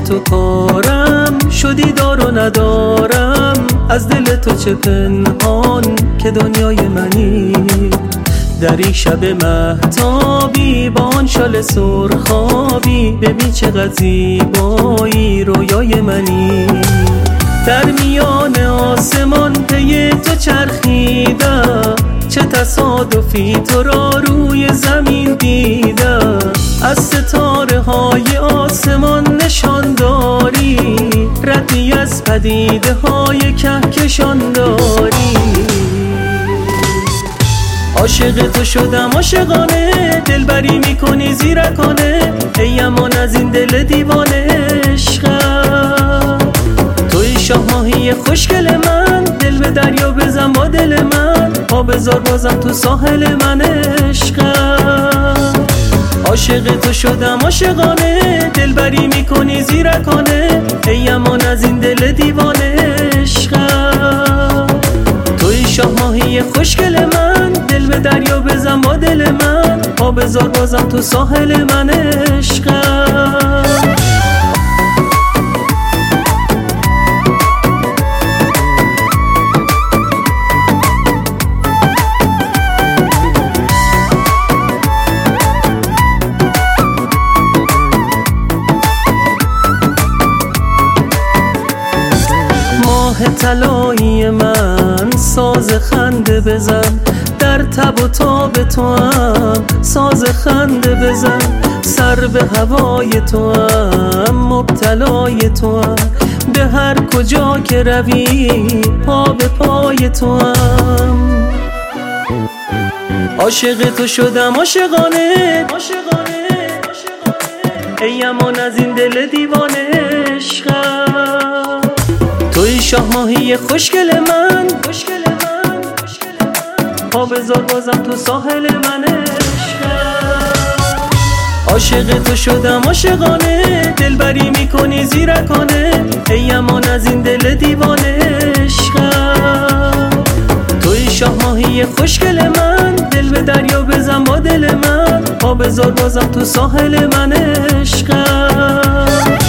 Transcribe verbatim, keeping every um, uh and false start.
تو کارم شدی دار و ندارم، از دل تو چه پنهان که دنیای منی. در این شب مهتابی با آن شال سرخابی، ببین چقدر زیبایی رویای منی. در میان آسمان پی تو چرخیدم، چه تصادفی تو را روی زمین دیدم. از ستاره های آسمان نشان داری، ردی از پدیده های کهکشان داری. عاشق تو شدم عاشقانه، دلبری میکنی زیرکانه، ای امان از این دل دیوانه عشقم. توی شاه ماهی خوشگل من، دل به دریا بزن با دل من، پا بذار بازم تو ساحل من عشقم. عاشق تو شدم عاشقانه، دلبری میکنی زیرکانه، ای امان از این دل دیوانه عشقم. توی شاه ماهی خوشگل من، دل به دریا بزن با دل من، پا بذار بازم تو ساحل من عشقم. ماه طلایی من، ساز خنده بزن، در تب و تاب تو هم ساز خنده بزن. سر به هوای تو هم مبتلای تو هم، به هر کجا که روی پا به پای تو هم. عاشق تو شدم عاشقانه، ای امان از این دل دیوانه عشقم. توی شاه ماهی خوشگل من، پا بذار بازم تو ساحل من عشقم. عاشق تو شدم عاشقانه، دلبری میکنی زیرکانه، ای امان از این دل دیوانه عشقم. توی شاه ماهی خوشگل من، دل به دریا بزن با دل من، پا بذار بازم تو ساحل من عشقم.